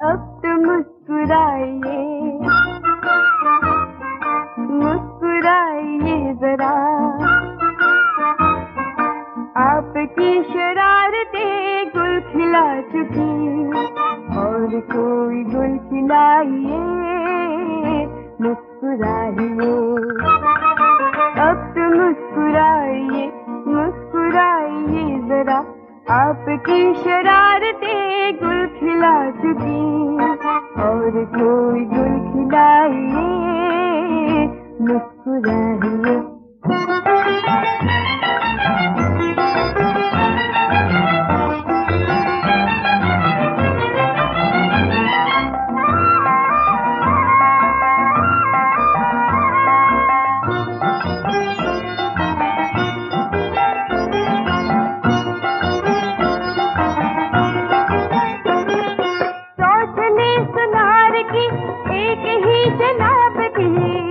अब तो मुस्कुराइए, मुस्कुराइए जरा। आपकी शरारतें गुल खिला चुकी, और कोई गुल खिलाइए, मुस्कुराइए। अब तो मुस्कुराइए, मुस्कुराइए जरा। आपकी शरारतें गुल खिला चुकी, और कोई गुल खिलाइए, मुस्कुराइए। एक ही जनाब की,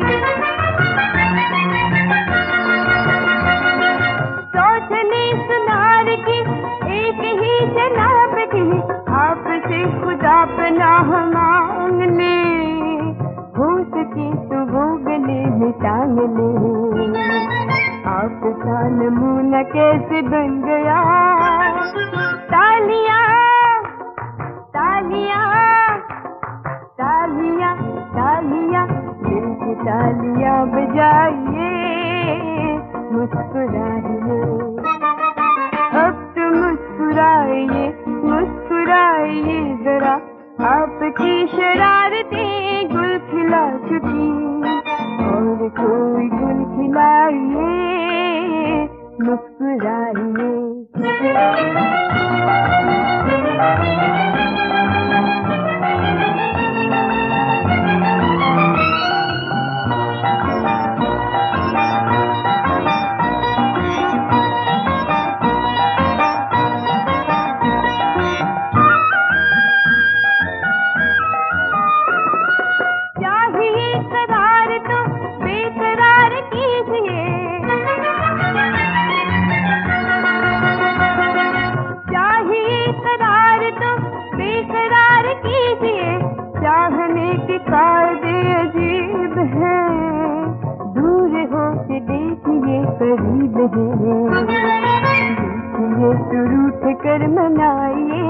सोचने सुनार की एक ही जनाब की। आपसे खुदा पनाह मांग ले, हो सके तो वो गले में टांग ले। आपका नमूना कैसे बन गया, तालियां तालियां तालियां तालियां, दिल की तालियां बजाइए, मुस्कुराइए। अब तो मुस्कुराइए, मुस्कुराइए जरा। आपकी शरारतें गुल खिला चुकी, और कोई गुल खिलाइए, मुस्कुराइए। चाहने के कायदे अजीब हैं, दूर हो के देखिए करीब है। देखिए तो रूठ कर मनाइए,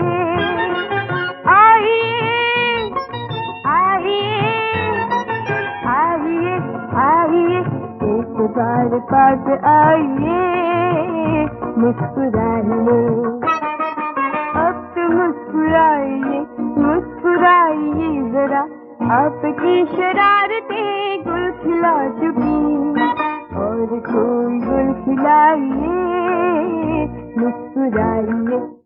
आइए आइए आइए आइए, एक बार पास आइए, मुस्कुराइए। अब तो मुस्कुराइए, मुस्कुराइए जरा। आपकी शरारतें गुल खिला चुकी, और कोई गुल खिलाइए, मुस्कुराइए।